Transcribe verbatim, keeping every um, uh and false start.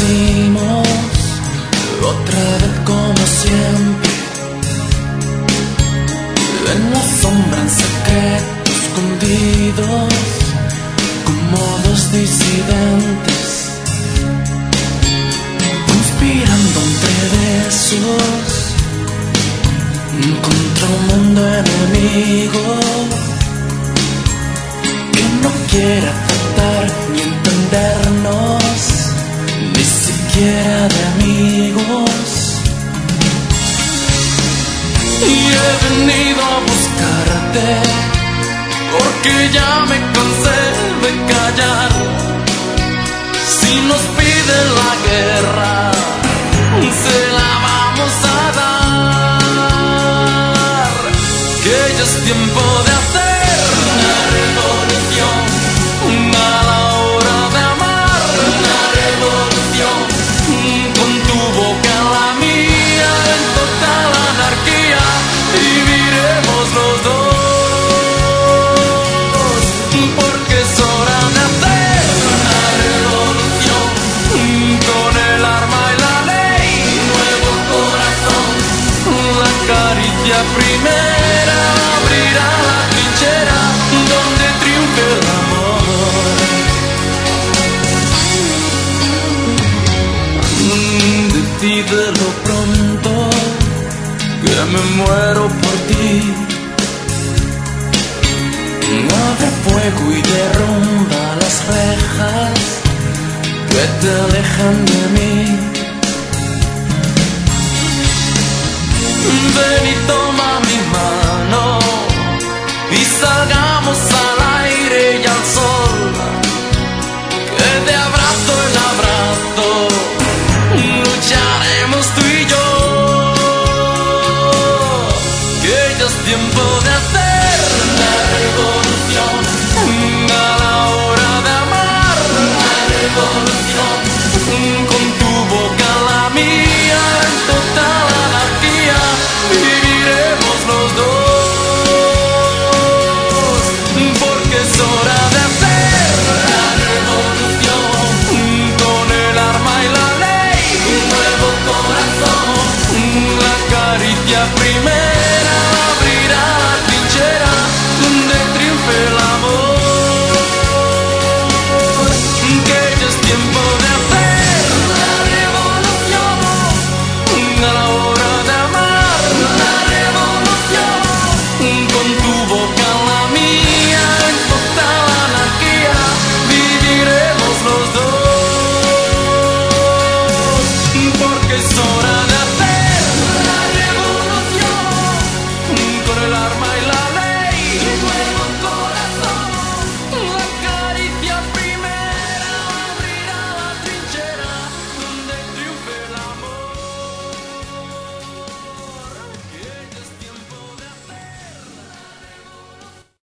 hicimos otra vez como siempre. En la sombra, en secreto, escondidos, como dos disidentes, conspirando entre besos contra un mundo enemigo que no quiere aceptar ni entendernos, ni siquiera de amigos. Y he venido a buscarte porque ya me cansé de callar. Si nos piden la guerra, se la vamos a dar. Que ya es tiempo de hacer una revolución, a la hora de amar, una revolución, con tu boca en la mía, en total anarquía, viviremos los dos, porque es hora de hacer una revolución, con el arma y la ley, nuevo corazón, la caricia primera abrirá la trinchera donde triunfe el amor. Decídelo pronto, que me muero por ti. Abre fuego y derrumba las rejas que te alejan de mí. Ven y toma